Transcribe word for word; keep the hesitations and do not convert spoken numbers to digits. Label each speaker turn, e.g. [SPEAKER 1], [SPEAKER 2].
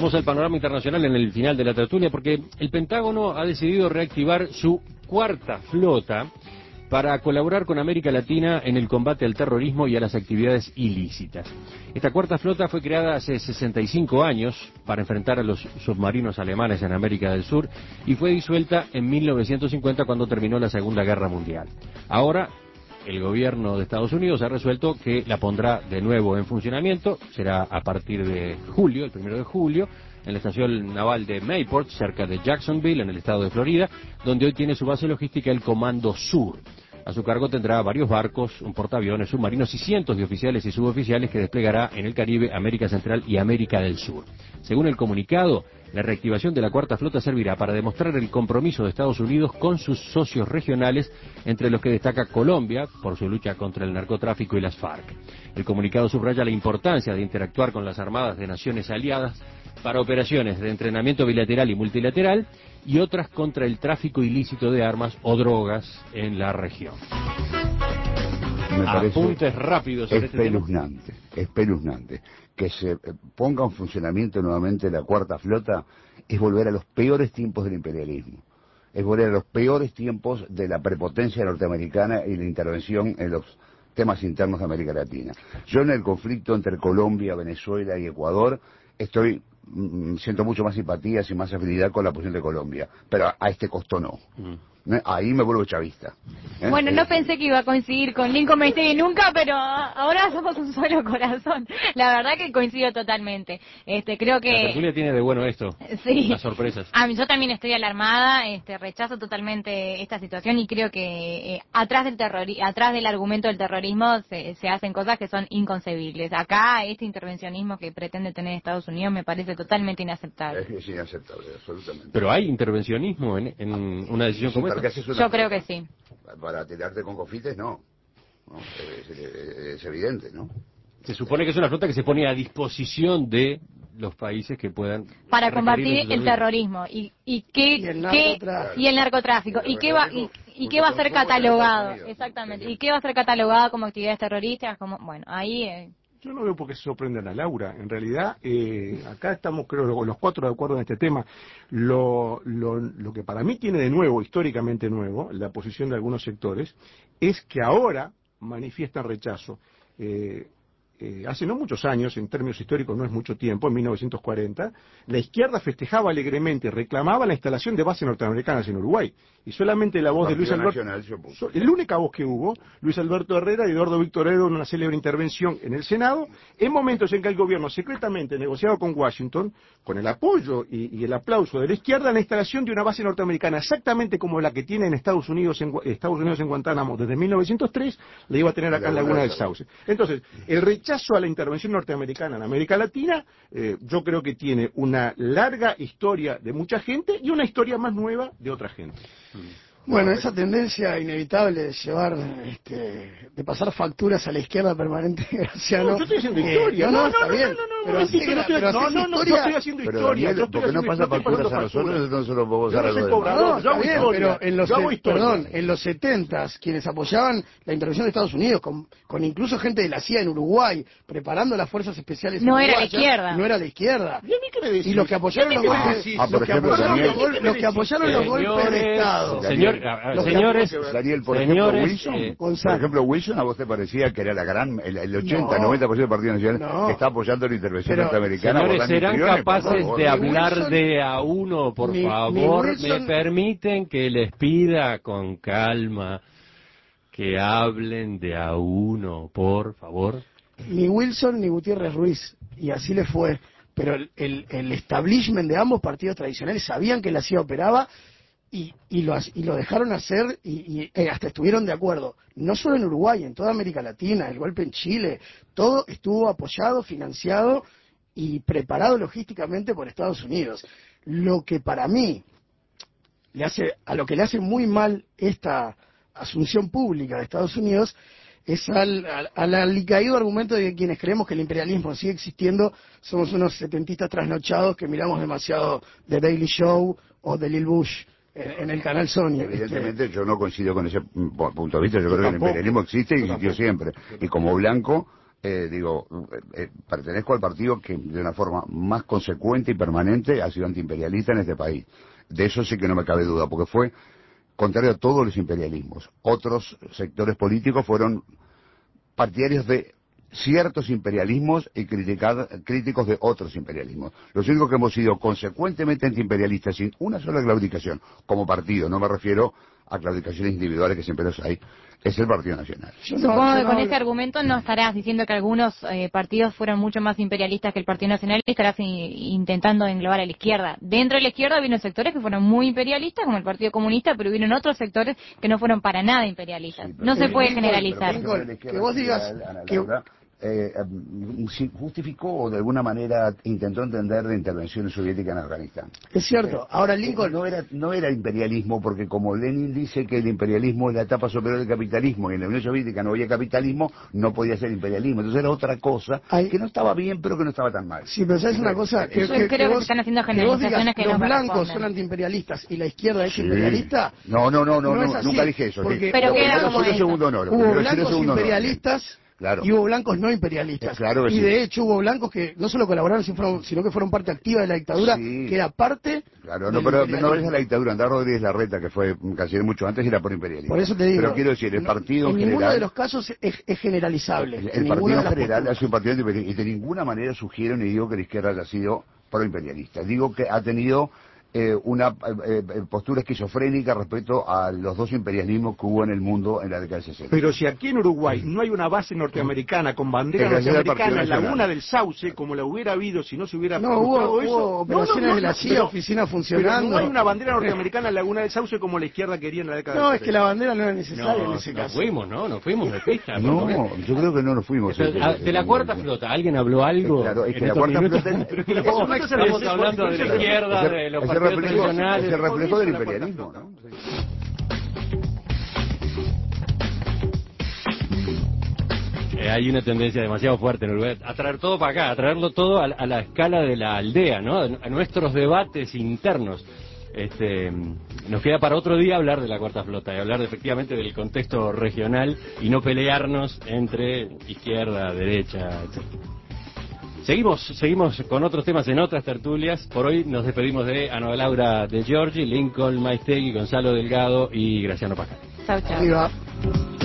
[SPEAKER 1] Vamos al panorama internacional en el final de la tertulia, porque el Pentágono ha decidido reactivar su cuarta flota para colaborar con América Latina en el combate al terrorismo y a las actividades ilícitas. Esta cuarta flota fue creada hace sesenta y cinco años para enfrentar a los submarinos alemanes en América del Sur y fue disuelta en mil novecientos cincuenta cuando terminó la Segunda Guerra Mundial. Ahora, el gobierno de Estados Unidos ha resuelto que la pondrá de nuevo en funcionamiento, será a partir de julio, el primero de julio, en la estación naval de Mayport, cerca de Jacksonville, en el estado de Florida, donde hoy tiene su base logística el Comando Sur. A su cargo tendrá varios barcos, un portaaviones, submarinos y cientos de oficiales y suboficiales que desplegará en el Caribe, América Central y América del Sur. Según el comunicado, la reactivación de la cuarta flota servirá para demostrar el compromiso de Estados Unidos con sus socios regionales, entre los que destaca Colombia, por su lucha contra el narcotráfico y las FARC. El comunicado subraya la importancia de interactuar con las armadas de naciones aliadas para operaciones de entrenamiento bilateral y multilateral y otras contra el tráfico ilícito de armas o drogas en la región.
[SPEAKER 2] Me parece
[SPEAKER 1] Apuntes rápidos sobre
[SPEAKER 2] espeluznante,
[SPEAKER 1] este tema.
[SPEAKER 2] espeluznante. Que se ponga en funcionamiento nuevamente la cuarta flota es volver a los peores tiempos del imperialismo. Es volver a los peores tiempos de la prepotencia norteamericana y la intervención en los temas internos de América Latina. Yo en el conflicto entre Colombia, Venezuela y Ecuador estoy siento mucho más simpatías y más afinidad con la posición de Colombia, pero a este costo no. Mm. Ahí me vuelvo chavista.
[SPEAKER 3] ¿Eh? Bueno, no pensé que iba a coincidir con Lincoln Mesteri nunca, pero ahora somos un solo corazón. La verdad que coincido totalmente. Este, creo que...
[SPEAKER 1] La tertulia tiene de bueno esto,
[SPEAKER 3] sí.
[SPEAKER 1] Las sorpresas.
[SPEAKER 3] A mí, yo también estoy alarmada, este, rechazo totalmente esta situación y creo que eh, atrás del terrori atrás del argumento del terrorismo se, se hacen cosas que son inconcebibles. Acá este intervencionismo que pretende tener Estados Unidos me parece totalmente inaceptable.
[SPEAKER 2] Es, es inaceptable, absolutamente.
[SPEAKER 1] Pero hay intervencionismo en, en una decisión como esta.
[SPEAKER 3] Yo creo que sí.
[SPEAKER 2] Para tirarte con confites, no. no es, es, es evidente, ¿no?
[SPEAKER 1] Se supone que es una flota que se pone a disposición de los países que puedan...
[SPEAKER 3] Para combatir el terrorismo. ¿Y, y qué,
[SPEAKER 4] y el
[SPEAKER 3] qué y el narcotráfico? ¿Y qué va y, y qué va a ser catalogado? Exactamente. ¿Y qué va a ser catalogado como actividades terroristas? Como Bueno, ahí... Eh...
[SPEAKER 5] Yo no veo por qué se sorprendan a Laura. En realidad, eh, acá estamos, creo, los cuatro de acuerdo en este tema. Lo, lo, lo que para mí tiene de nuevo, históricamente nuevo, la posición de algunos sectores, es que ahora manifiestan rechazo. Eh, eh, hace no muchos años, en términos históricos no es mucho tiempo, en mil novecientos cuarenta, la izquierda festejaba alegremente, reclamaba la instalación de bases norteamericanas en Uruguay. Y solamente la voz de Luis Alberto... La única voz que hubo, Luis Alberto Herrera y Eduardo Víctor Edo en una célebre intervención en el Senado, en momentos en que el gobierno secretamente negociaba con Washington, con el apoyo y, y el aplauso de la izquierda, la instalación de una base norteamericana exactamente como la que tiene en Estados Unidos en, Estados Unidos en Guantánamo desde mil novecientos tres, la iba a tener acá en Laguna del Sauce. Entonces, el rechazo a la intervención norteamericana en América Latina, eh, yo creo que tiene una larga historia de mucha gente y una historia más nueva de otra gente.
[SPEAKER 4] Bueno, esa tendencia inevitable de llevar, este, de pasar facturas a la izquierda permanente, Graciano.
[SPEAKER 5] No, yo estoy haciendo historia.
[SPEAKER 4] Eh, no, no,
[SPEAKER 5] no,
[SPEAKER 4] está
[SPEAKER 5] no,
[SPEAKER 4] bien.
[SPEAKER 5] no, no, no,
[SPEAKER 4] pero
[SPEAKER 5] no,
[SPEAKER 4] así
[SPEAKER 5] no, no,
[SPEAKER 4] pero
[SPEAKER 5] no, no, no, yo estoy haciendo
[SPEAKER 2] pero
[SPEAKER 5] historia.
[SPEAKER 2] Daniel, ¿por qué no pasa facturas a nosotros? Entonces lo podemos
[SPEAKER 4] yo
[SPEAKER 2] hacer
[SPEAKER 4] no
[SPEAKER 2] a
[SPEAKER 4] soy
[SPEAKER 2] los
[SPEAKER 4] cobrador,
[SPEAKER 2] demás.
[SPEAKER 4] yo hago bien, pero en los, se, perdón, en los setentas, quienes apoyaban la intervención de Estados Unidos, con, con incluso gente de la C I A en Uruguay, preparando las fuerzas especiales
[SPEAKER 3] no era la izquierda.
[SPEAKER 4] No era la izquierda.
[SPEAKER 5] ¿Y a mí qué me decís?
[SPEAKER 4] Y los que apoyaron los golpes,
[SPEAKER 2] ah, por ejemplo, Daniel,
[SPEAKER 4] los que apoyaron los golpes de Estado.
[SPEAKER 1] Señor, señores,
[SPEAKER 2] Daniel, por
[SPEAKER 1] señores,
[SPEAKER 2] ejemplo, Wilson,
[SPEAKER 1] eh,
[SPEAKER 2] por ejemplo, Wilson, ¿a vos te parecía que era la gran, el, el ochenta, noventa por ciento del Partido Nacional
[SPEAKER 4] no.
[SPEAKER 2] que está apoyando la intervención
[SPEAKER 4] Pero,
[SPEAKER 2] norteamericana?
[SPEAKER 1] Señores, ¿serán capaces de hablar
[SPEAKER 4] Wilson,
[SPEAKER 1] de a uno, por
[SPEAKER 4] mi,
[SPEAKER 1] favor?
[SPEAKER 4] Mi Wilson...
[SPEAKER 1] ¿Me permiten que les pida con calma que hablen de a uno, por favor?
[SPEAKER 4] Ni Wilson ni Gutiérrez Ruiz, y así le fue. Pero el, el, el establishment de ambos partidos tradicionales sabían que la C I A operaba y, y, lo, y lo dejaron hacer y, y eh, hasta estuvieron de acuerdo. No solo en Uruguay, en toda América Latina, el golpe en Chile, todo estuvo apoyado, financiado y preparado logísticamente por Estados Unidos. Lo que para mí le hace, a lo que le hace muy mal esta asunción pública de Estados Unidos es al, al, al alicaído argumento de que quienes creemos que el imperialismo sigue existiendo somos unos setentistas trasnochados que miramos demasiado The Daily Show o The Lil Bush en, en el canal Sony.
[SPEAKER 2] Evidentemente
[SPEAKER 4] este,
[SPEAKER 2] yo no coincido con ese punto de vista, yo, yo creo tampoco. Que el imperialismo existe y existió siempre. Y como blanco eh, digo, eh, pertenezco al partido que de una forma más consecuente y permanente ha sido antiimperialista en este país. De eso sí que no me cabe duda, porque fue contrario a todos los imperialismos. Otros sectores políticos fueron partidarios de ciertos imperialismos y criticar, críticos de otros imperialismos. Los únicos que hemos sido consecuentemente antiimperialistas sin una sola claudicación, como partido, no me refiero a claudicaciones individuales que siempre los hay, es el Partido Nacional.
[SPEAKER 3] Supongo que con este argumento no estarás diciendo que algunos eh, partidos fueron mucho más imperialistas que el Partido Nacional y estarás i- intentando englobar a la izquierda. Dentro de la izquierda vino sectores que fueron muy imperialistas, como el Partido Comunista, pero vino otros sectores que no fueron para nada imperialistas.
[SPEAKER 2] Sí, pero-
[SPEAKER 3] No se
[SPEAKER 2] Eh,
[SPEAKER 3] puede
[SPEAKER 2] Lincoln,
[SPEAKER 3] generalizar.
[SPEAKER 2] pero por ejemplo, la izquierda
[SPEAKER 4] Que vos digas
[SPEAKER 2] general, Ana
[SPEAKER 4] que-
[SPEAKER 2] Laura, eh, eh, si justificó o de alguna manera intentó entender la intervención soviética en Afganistán.
[SPEAKER 4] Es cierto. Ahora
[SPEAKER 2] Eh,
[SPEAKER 4] Lincoln...
[SPEAKER 2] no era no era imperialismo, porque como Lenin dice que el imperialismo es la etapa superior del capitalismo y en la Unión Soviética no había capitalismo, no podía ser imperialismo. Entonces era otra cosa
[SPEAKER 4] Hay-
[SPEAKER 2] que no estaba bien, pero que no estaba tan mal.
[SPEAKER 4] Sí, pero ¿sabes una cosa?
[SPEAKER 3] Yo creo que se están haciendo
[SPEAKER 4] vos
[SPEAKER 3] generalizaciones
[SPEAKER 4] digas,
[SPEAKER 3] que no
[SPEAKER 4] los blancos
[SPEAKER 3] corresponden.
[SPEAKER 4] son antiimperialistas y la izquierda es
[SPEAKER 2] Sí.
[SPEAKER 4] imperialista.
[SPEAKER 2] No, no, no, no,
[SPEAKER 4] No es
[SPEAKER 2] no,
[SPEAKER 4] así,
[SPEAKER 2] nunca dije eso.
[SPEAKER 4] porque-
[SPEAKER 2] Sí.
[SPEAKER 3] Pero
[SPEAKER 2] Lo
[SPEAKER 3] queda
[SPEAKER 2] primero
[SPEAKER 3] como
[SPEAKER 2] fue lo
[SPEAKER 3] eso.
[SPEAKER 2] segundo no. Lo
[SPEAKER 4] Hubo
[SPEAKER 2] primero sí, lo
[SPEAKER 4] blancos
[SPEAKER 2] segundo no.
[SPEAKER 4] imperialistas
[SPEAKER 2] Claro.
[SPEAKER 4] y hubo blancos no imperialistas.
[SPEAKER 2] Claro que
[SPEAKER 4] y
[SPEAKER 2] sí.
[SPEAKER 4] de hecho hubo blancos que no solo colaboraron, sino fueron- sino que fueron parte activa de la dictadura,
[SPEAKER 2] Sí.
[SPEAKER 4] que era parte
[SPEAKER 2] Claro, no,
[SPEAKER 4] del
[SPEAKER 2] pero no
[SPEAKER 4] imperialismo.
[SPEAKER 2] es la dictadura. Andrés Rodríguez Larreta, que fue un canciller mucho antes, era por imperialismo.
[SPEAKER 4] Por eso te digo.
[SPEAKER 2] Pero quiero decir, el
[SPEAKER 4] no-
[SPEAKER 2] partido
[SPEAKER 4] en
[SPEAKER 2] en
[SPEAKER 4] ninguno
[SPEAKER 2] general...
[SPEAKER 4] de los casos es, es generalizable.
[SPEAKER 2] El,
[SPEAKER 4] en
[SPEAKER 2] el
[SPEAKER 4] ninguna
[SPEAKER 2] partido
[SPEAKER 4] de
[SPEAKER 2] en
[SPEAKER 4] las
[SPEAKER 2] general
[SPEAKER 4] posturas.
[SPEAKER 2] ha sido un partido antiimperialista y de ninguna manera sugiero ni digo que la izquierda haya sido proimperialista. Digo que ha tenido eh, una eh, eh, postura esquizofrénica respecto a los dos imperialismos que hubo en el mundo en la década del sesenta.
[SPEAKER 5] Pero si aquí en Uruguay no hay una base norteamericana con bandera
[SPEAKER 2] Es gracias al
[SPEAKER 5] norteamericana en
[SPEAKER 2] Partido
[SPEAKER 5] Laguna
[SPEAKER 2] Nacional.
[SPEAKER 5] del Sauce, como la hubiera habido si no se hubiera
[SPEAKER 4] No,
[SPEAKER 5] frustrado
[SPEAKER 4] hubo,
[SPEAKER 5] eso.
[SPEAKER 4] hubo operaciones de la C I A,
[SPEAKER 5] pero-
[SPEAKER 4] oficinas
[SPEAKER 5] Pero
[SPEAKER 4] funcionando.
[SPEAKER 5] no hay una bandera norteamericana en Laguna del Sauce como la izquierda quería en la década
[SPEAKER 4] No,
[SPEAKER 5] del
[SPEAKER 4] es que la bandera no era necesaria en
[SPEAKER 1] No,
[SPEAKER 4] ese
[SPEAKER 1] nos
[SPEAKER 4] caso.
[SPEAKER 1] fuimos, ¿no? Nos fuimos de pista.
[SPEAKER 2] No,
[SPEAKER 1] por lo
[SPEAKER 2] yo creo que no nos fuimos.
[SPEAKER 1] menos. Ah, De la cuarta flota, ¿alguien habló algo?
[SPEAKER 2] Claro, es que
[SPEAKER 1] en
[SPEAKER 2] la
[SPEAKER 1] estos
[SPEAKER 2] cuarta
[SPEAKER 1] minutos?
[SPEAKER 2] flota-
[SPEAKER 1] Pero
[SPEAKER 2] No,
[SPEAKER 1] eso no
[SPEAKER 2] es-
[SPEAKER 1] estamos
[SPEAKER 5] es-
[SPEAKER 1] hablando de la
[SPEAKER 5] es-
[SPEAKER 1] izquierda,
[SPEAKER 2] es el-
[SPEAKER 1] de los
[SPEAKER 2] es el
[SPEAKER 1] partidos
[SPEAKER 2] reflejo-
[SPEAKER 1] tradicionales.
[SPEAKER 2] es el reflejo del
[SPEAKER 5] La cuarta
[SPEAKER 2] imperialismo,
[SPEAKER 5] flota.
[SPEAKER 2] ¿no?
[SPEAKER 1] Eh, hay una tendencia demasiado fuerte en Uruguay a traer todo para acá, a traerlo todo a, la- a la escala de la aldea, ¿no? A nuestros debates internos. Este, nos queda para otro día hablar de la cuarta flota y hablar efectivamente del contexto regional y no pelearnos entre izquierda, derecha, etcétera. Seguimos, seguimos con otros temas en otras tertulias. Por hoy nos despedimos de Ana Laura de Giorgi, Lincoln Maistegui, Gonzalo Delgado y Graciano Pascal.
[SPEAKER 3] Chau, chau.
[SPEAKER 4] Arriba.